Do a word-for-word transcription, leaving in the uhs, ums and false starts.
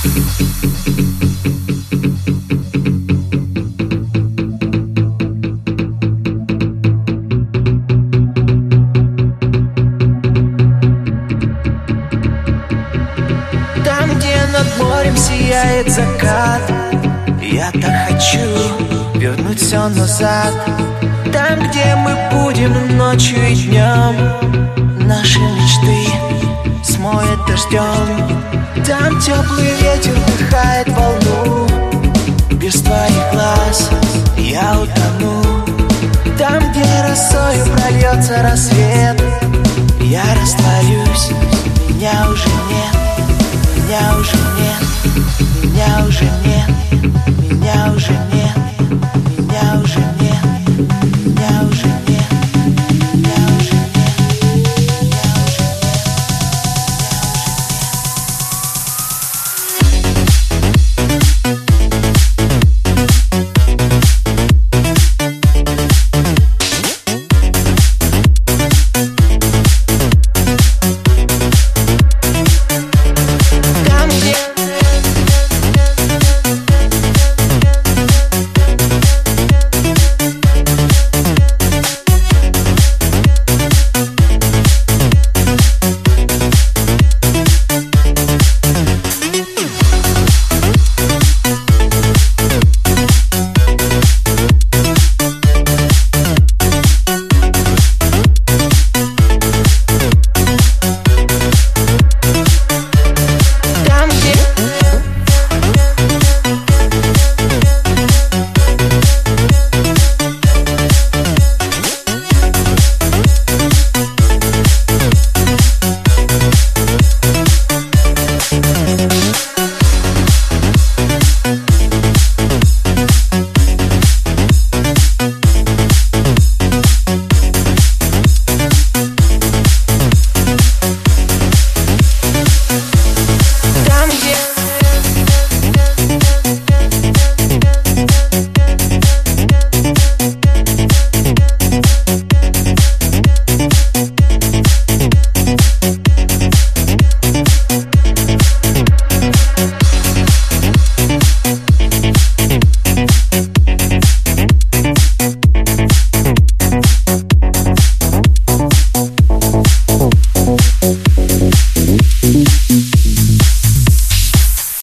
Там, где над морем сияет закат, я так хочу вернуть все назад. Там, где мы будем ночью и днем, наши мечты смоет дождем. Там теплый ветер вдыхает волну, без твоих глаз я утону. Там, где росою прольется рассвет, я растворюсь, меня уже нет, меня уже нет, меня уже нет, меня уже нет, меня уже нет.